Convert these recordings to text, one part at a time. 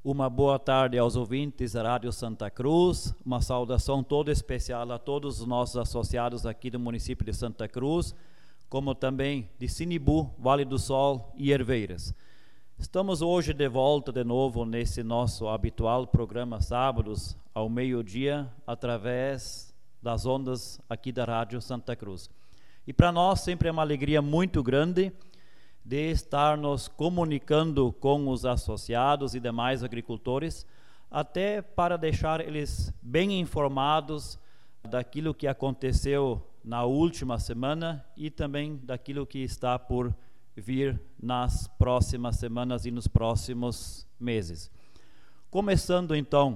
Uma boa tarde aos ouvintes da Rádio Santa Cruz, uma saudação toda especial a todos os nossos associados aqui do município de Santa Cruz, como também de Sinibu, Vale do Sol e Herveiras. Estamos hoje de volta de novo nesse nosso habitual programa sábados ao meio-dia, através das ondas aqui da Rádio Santa Cruz. E para nós sempre é uma alegria muito grande de estar nos comunicando com os associados e demais agricultores, até para deixar eles bem informados daquilo que aconteceu na última semana e também daquilo que está por vir nas próximas semanas e nos próximos meses. Começando então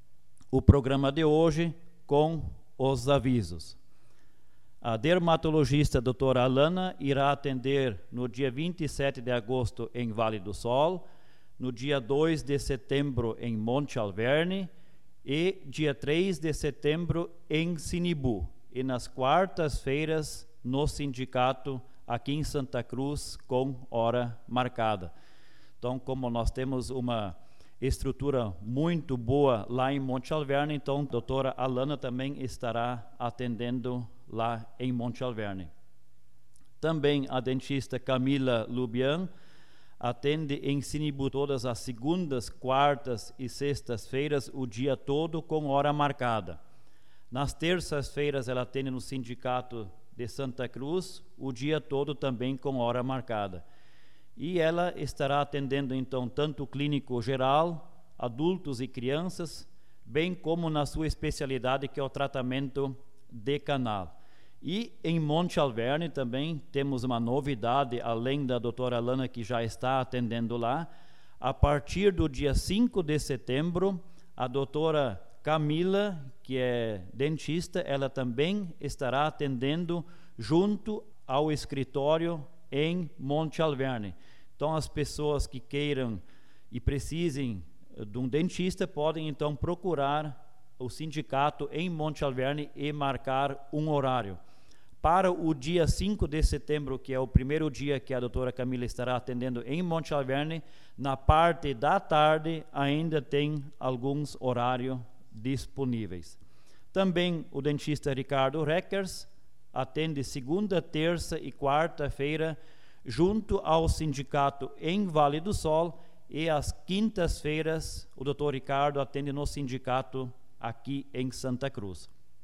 o programa de hoje com os avisos. A dermatologista doutora Alana irá atender no dia 27 de agosto em Vale do Sol, no dia 2 de setembro em Monte Alverne e dia 3 de setembro em Sinibu, e nas quartas-feiras no sindicato aqui em Santa Cruz com hora marcada. Então, como nós temos uma estrutura muito boa lá em Monte Alverne, então a doutora Alana também estará atendendo lá em Monte Alverne. Também a dentista Camila Lubian atende em Sinibu todas as segundas, quartas e sextas-feiras o dia todo com hora marcada. Nas terças-feiras ela atende no sindicato de Santa Cruz o dia todo também com hora marcada. E ela estará atendendo então tanto o clínico geral, adultos e crianças, bem como na sua especialidade que é o tratamento de canal. E em Monte Alverne também temos uma novidade, além da doutora Alana que já está atendendo lá. A partir do dia 5 de setembro, a doutora Camila, que é dentista, ela também estará atendendo junto ao escritório em Monte Alverne. Então as pessoas que queiram e precisem de um dentista podem então procurar o sindicato em Monte Alverne e marcar um horário. Para o dia 5 de setembro, que é o primeiro dia que a doutora Camila estará atendendo em Monte Alverne, na parte da tarde ainda tem alguns horários disponíveis. Também o dentista Ricardo Reckers atende segunda, terça e quarta-feira junto ao sindicato em Vale do Sol, e às quintas-feiras o doutor Ricardo atende no sindicato aqui em Santa Cruz.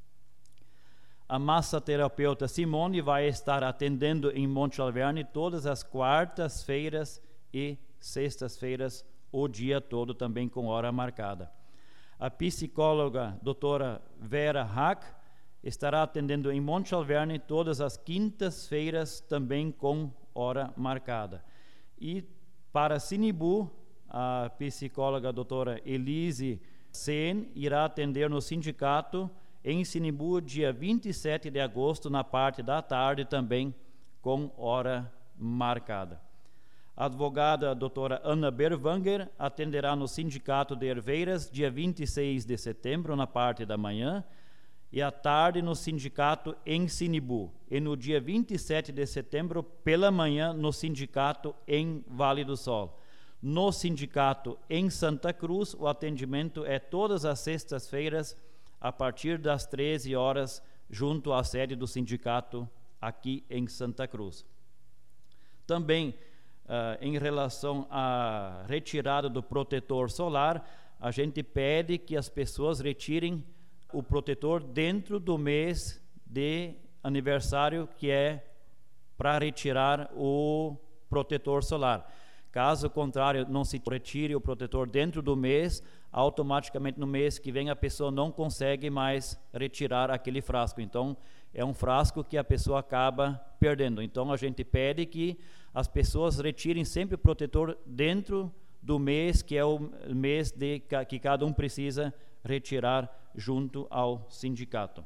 A massoterapeuta Simone vai estar atendendo em Monte Alverne todas as quartas-feiras e sextas-feiras o dia todo também com hora marcada. A psicóloga doutora Vera Hack estará atendendo em Monte Alverne todas as quintas-feiras também com hora marcada. E para Sinibu, a psicóloga doutora Elise Sen irá atender no sindicato em Sinibu dia 27 de agosto na parte da tarde também com hora marcada. A advogada doutora Ana Berwanger atenderá no sindicato de Herveiras dia 26 de setembro na parte da manhã e à tarde no sindicato em Sinibu, e no dia 27 de setembro pela manhã no sindicato em Vale do Sol. No sindicato em Santa Cruz o atendimento é todas as sextas-feiras a partir das 13 horas junto à sede do sindicato aqui em Santa Cruz. Também em relação à retirada do protetor solar, a gente pede que as pessoas retirem o protetor dentro do mês de aniversário, que é para retirar o protetor solar. Caso contrário, não se retire o protetor dentro do mês, automaticamente no mês que vem a pessoa não consegue mais retirar aquele frasco. Então, é um frasco que a pessoa acaba perdendo. Então, a gente pede que as pessoas retirem sempre o protetor dentro do mês, que é o mês que cada um precisa retirar junto ao sindicato.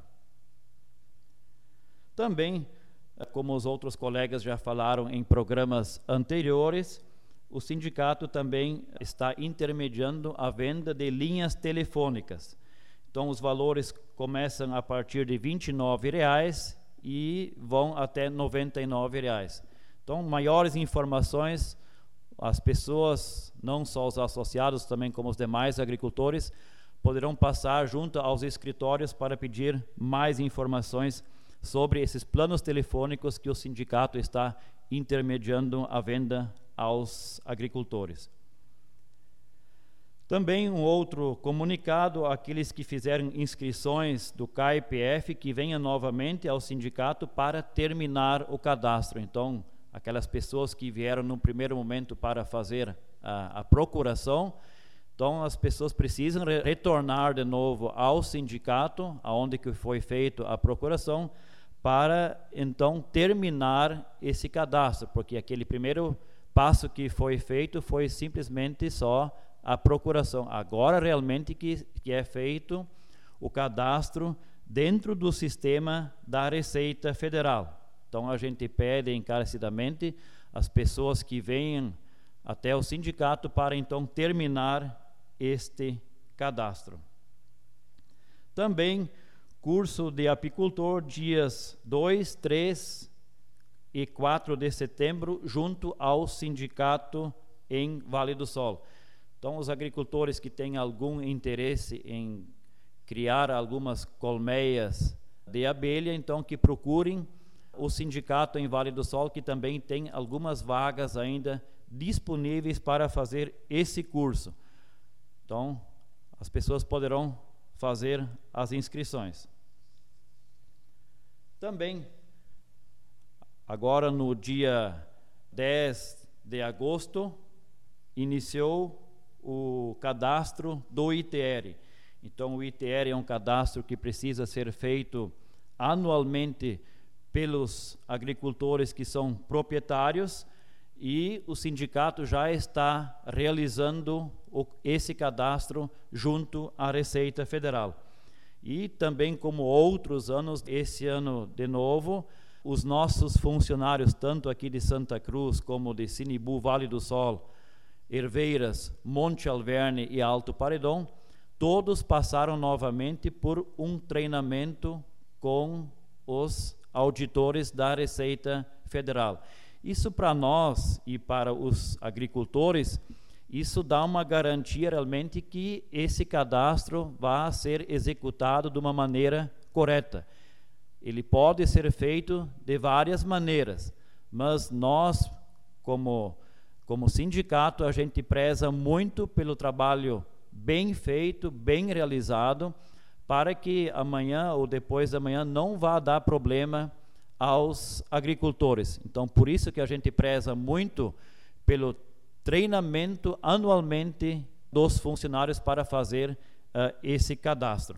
Também, como os outros colegas já falaram em programas anteriores, o sindicato também está intermediando a venda de linhas telefônicas. Então, os valores começam a partir de R$ 29,00 e vão até R$ 99,00. Então, maiores informações, as pessoas, não só os associados, também como os demais agricultores, poderão passar junto aos escritórios para pedir mais informações sobre esses planos telefônicos que o sindicato está intermediando a venda aos agricultores. Também um outro comunicado, aqueles que fizeram inscrições do CAEPF, que venham novamente ao sindicato para terminar o cadastro. Então, aquelas pessoas que vieram no primeiro momento para fazer a procuração, então as pessoas precisam retornar de novo ao sindicato, aonde que foi feita a procuração, para então terminar esse cadastro, porque aquele primeiro passo que foi feito foi simplesmente só a procuração. Agora realmente que é feito o cadastro dentro do sistema da Receita Federal. Então a gente pede encarecidamente as pessoas que venham até o sindicato para então terminar este cadastro. Também curso de apicultor dias 2, 3 e 4 de setembro junto ao sindicato em Vale do Sol. Então, os agricultores que têm algum interesse em criar algumas colmeias de abelha, então que procurem o sindicato em Vale do Sol, que também tem algumas vagas ainda disponíveis para fazer esse curso. Então, as pessoas poderão fazer as inscrições. Também, agora no dia 10 de agosto, iniciou o cadastro do ITR. Então, o ITR é um cadastro que precisa ser feito anualmente pelos agricultores que são proprietários, e o sindicato já está realizando esse cadastro junto à Receita Federal. E também, como outros anos, esse ano de novo, os nossos funcionários, tanto aqui de Santa Cruz como de Sinibu, Vale do Sol, Herveiras, Monte Alverne e Alto Paredão, todos passaram novamente por um treinamento com os auditores da Receita Federal. Isso para nós e para os agricultores, isso dá uma garantia realmente que esse cadastro vai ser executado de uma maneira correta. Ele pode ser feito de várias maneiras, mas nós, como sindicato, a gente preza muito pelo trabalho bem feito, bem realizado, para que amanhã ou depois da manhã não vá dar problema aos agricultores. Então, por isso que a gente preza muito pelo treinamento anualmente dos funcionários para fazer esse cadastro.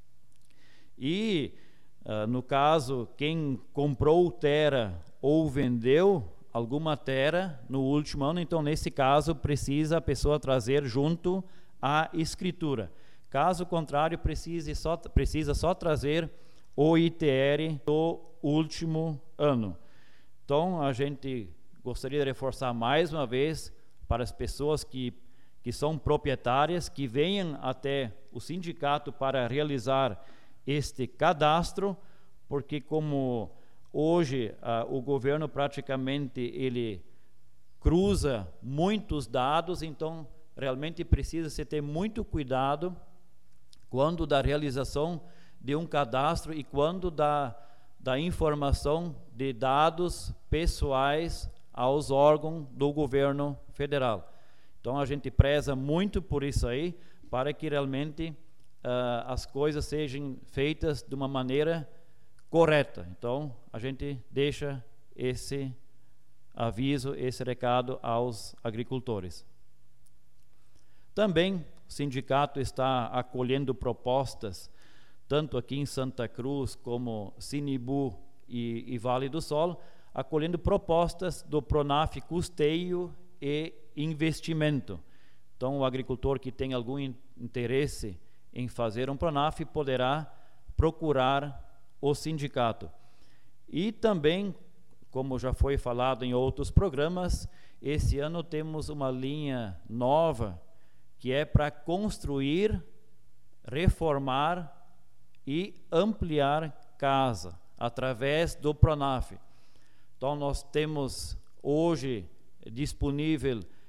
E, no caso, quem comprou terra ou vendeu alguma terra no último ano, então nesse caso precisa a pessoa trazer junto a escritura. Caso contrário, precisa só trazer o ITR do último ano. Então a gente gostaria de reforçar mais uma vez para as pessoas que são proprietárias, que venham até o sindicato para realizar este cadastro, porque como hoje o governo praticamente ele cruza muitos dados, então realmente precisa-se ter muito cuidado quando da realização de um cadastro e quando da informação de dados pessoais aos órgãos do governo federal. Então a gente preza muito por isso aí, para que realmente as coisas sejam feitas de uma maneira correta. Então a gente deixa esse aviso, esse recado aos agricultores. Também o sindicato está acolhendo propostas, tanto aqui em Santa Cruz como Sinibu e Vale do Sol, acolhendo propostas do Pronaf Custeio e Investimento. Então, o agricultor que tem algum interesse em fazer um Pronaf poderá procurar o sindicato. E também, como já foi falado em outros programas, esse ano temos uma linha nova que é para construir, reformar e ampliar casa através do Pronaf. Então nós temos hoje disponível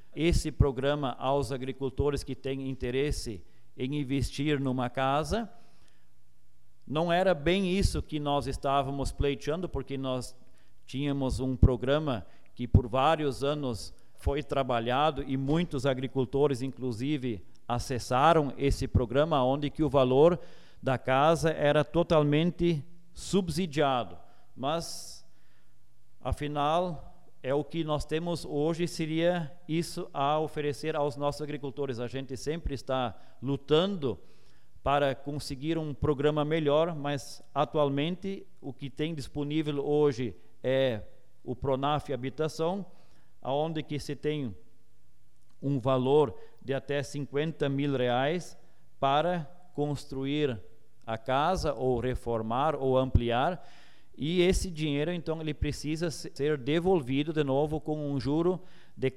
esse programa aos agricultores que têm interesse em investir numa casa. Não era bem isso que nós estávamos pleiteando, porque nós tínhamos um programa que por vários anos foi trabalhado e muitos agricultores, inclusive, acessaram esse programa, onde que o valor da casa era totalmente subsidiado. Mas, afinal, é o que nós temos hoje, seria isso a oferecer aos nossos agricultores. A gente sempre está lutando para conseguir um programa melhor, mas atualmente o que tem disponível hoje é o Pronaf Habitação, onde que se tem um valor de até R$50 mil para construir a casa, ou reformar, ou ampliar, e esse dinheiro, então, ele precisa ser devolvido de novo com um juro de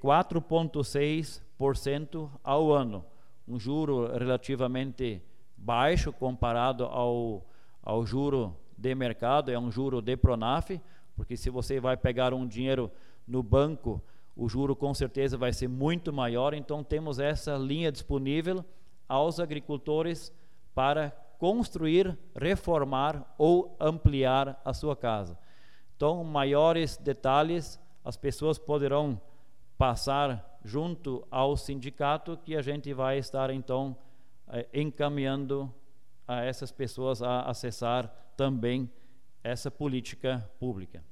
4,6% ao ano, um juro relativamente baixo comparado ao juro de mercado, é um juro de Pronaf, porque se você vai pegar um dinheiro no banco, o juro com certeza vai ser muito maior. Então temos essa linha disponível aos agricultores para construir, reformar ou ampliar a sua casa. Então, maiores detalhes as pessoas poderão passar junto ao sindicato, que a gente vai estar então encaminhando a essas pessoas a acessar também essa política pública.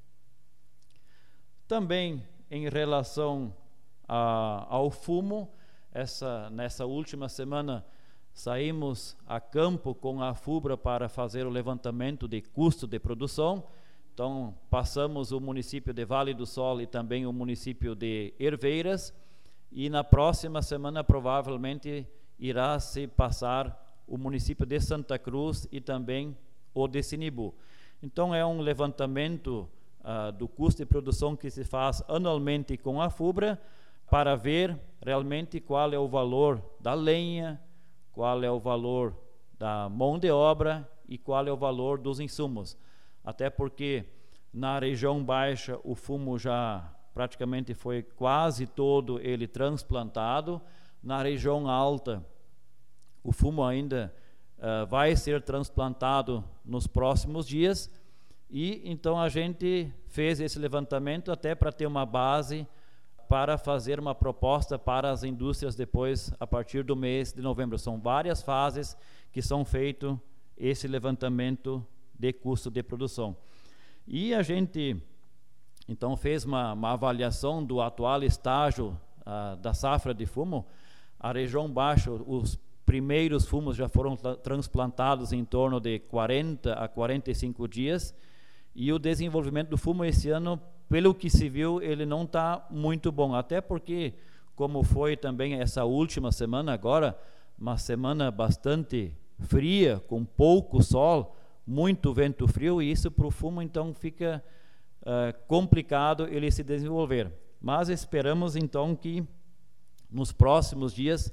Também em relação ao fumo, nessa última semana saímos a campo com a FUBRA para fazer o levantamento de custo de produção. Então passamos o município de Vale do Sol e também o município de Herveiras, e na próxima semana provavelmente irá se passar o município de Santa Cruz e também o de Sinibu. Então é um levantamento do custo de produção que se faz anualmente com a FUBRA, para ver realmente qual é o valor da lenha, qual é o valor da mão de obra e qual é o valor dos insumos. Até porque na região baixa o fumo já praticamente foi quase todo ele transplantado. Na região alta o fumo ainda vai ser transplantado nos próximos dias, e então a gente fez esse levantamento até para ter uma base para fazer uma proposta para as indústrias depois, a partir do mês de novembro. São várias fases que são feito esse levantamento de custo de produção. E a gente então fez uma avaliação do atual estágio da safra de fumo. A região baixa, os primeiros fumos já foram transplantados em torno de 40 a 45 dias, e o desenvolvimento do fumo esse ano, pelo que se viu, ele não está muito bom, até porque, como foi também essa última semana agora, uma semana bastante fria, com pouco sol, muito vento frio, e isso para o fumo então fica complicado ele se desenvolver. Mas esperamos então que nos próximos dias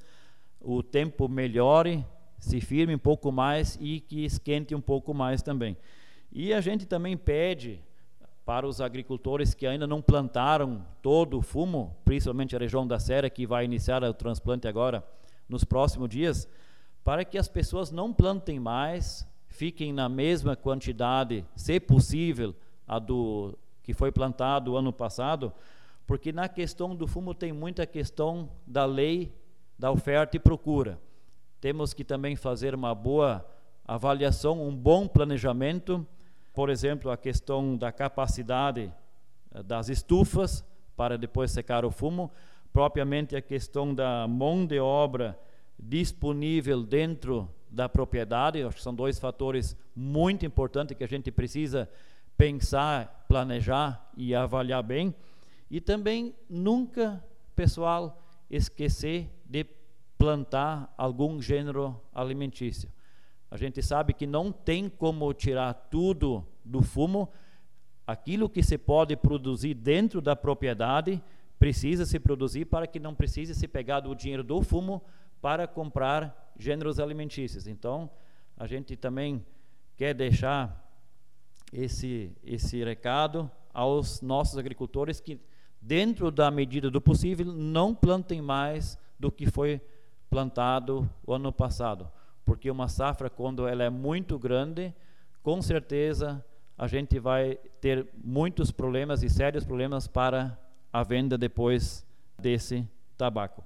o tempo melhore, se firme um pouco mais e que esquente um pouco mais também. E a gente também pede para os agricultores que ainda não plantaram todo o fumo, principalmente a região da Serra, que vai iniciar o transplante agora nos próximos dias, para que as pessoas não plantem mais, fiquem na mesma quantidade, se possível, a do que foi plantado ano passado, porque na questão do fumo tem muita questão da lei da oferta e procura. Temos que também fazer uma boa avaliação, um bom planejamento, por exemplo, a questão da capacidade das estufas para depois secar o fumo, propriamente a questão da mão de obra disponível dentro da propriedade. Acho que são dois fatores muito importantes que a gente precisa pensar, planejar e avaliar bem. E também nunca, pessoal, esquecer de plantar algum gênero alimentício. A gente sabe que não tem como tirar tudo do fumo. Aquilo que se pode produzir dentro da propriedade precisa se produzir, para que não precise se pegar o dinheiro do fumo para comprar gêneros alimentícios. Então, a gente também quer deixar esse recado aos nossos agricultores, que dentro da medida do possível, não plantem mais do que foi plantado o ano passado, porque uma safra, quando ela é muito grande, com certeza a gente vai ter muitos problemas e sérios problemas para a venda depois desse tabaco.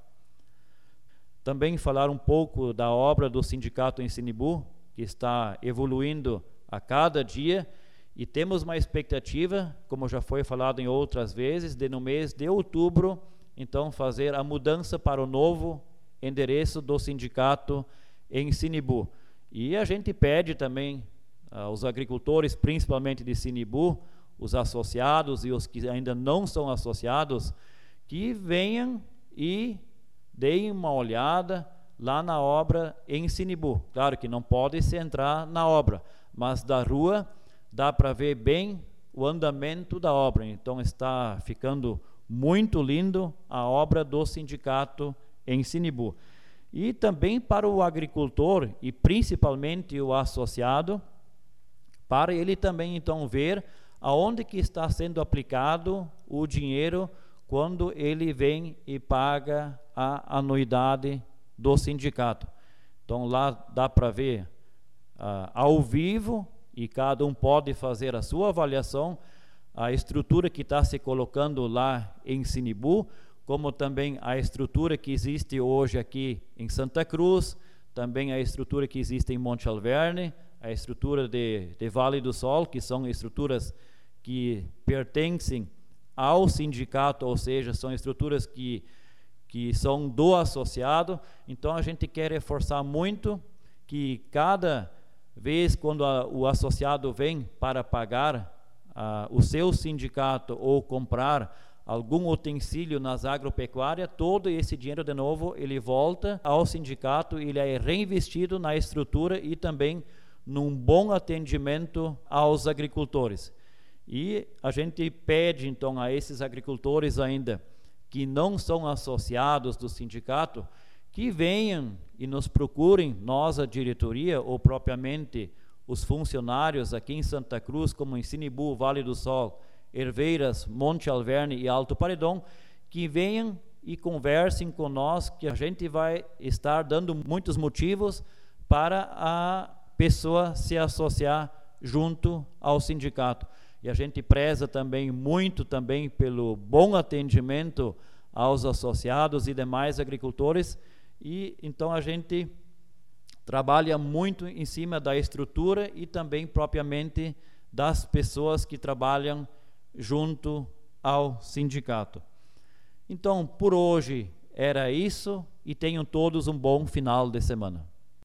Também falar um pouco da obra do sindicato em Sinibu, que está evoluindo a cada dia, e temos uma expectativa, como já foi falado em outras vezes, de no mês de outubro, então fazer a mudança para o novo endereço do sindicato em Sinibu. E a gente pede também aos agricultores, principalmente de Sinibu, os associados e os que ainda não são associados, que venham e deem uma olhada lá na obra em Sinibu. Claro que não pode se entrar na obra, mas da rua dá para ver bem o andamento da obra. Então está ficando muito lindo a obra do sindicato em Sinibu. E também para o agricultor e principalmente o associado, para ele também então ver aonde que está sendo aplicado o dinheiro quando ele vem e paga a anuidade do sindicato. Então lá dá para ver ao vivo, e cada um pode fazer a sua avaliação, a estrutura que está se colocando lá em Sinibu, como também a estrutura que existe hoje aqui em Santa Cruz, também a estrutura que existe em Monte Alverne, a estrutura de Vale do Sol, que são estruturas que pertencem ao sindicato, ou seja, são estruturas que são do associado. Então a gente quer reforçar muito que cada vez quando o associado vem para pagar o seu sindicato ou comprar algum utensílio nas agropecuárias, todo esse dinheiro de novo ele volta ao sindicato, ele é reinvestido na estrutura e também num bom atendimento aos agricultores. E a gente pede então a esses agricultores ainda que não são associados do sindicato, que venham e nos procurem, nós, a diretoria, ou propriamente os funcionários aqui em Santa Cruz, como em Sinibu, Vale do Sol, Herveiras, Monte Alverne e Alto Paredão, que venham e conversem com nós, que a gente vai estar dando muitos motivos para a pessoa se associar junto ao sindicato. E a gente preza também muito também pelo bom atendimento aos associados e demais agricultores, e então a gente trabalha muito em cima da estrutura e também propriamente das pessoas que trabalham junto ao sindicato. Então, por hoje era isso, e tenham todos um bom final de semana.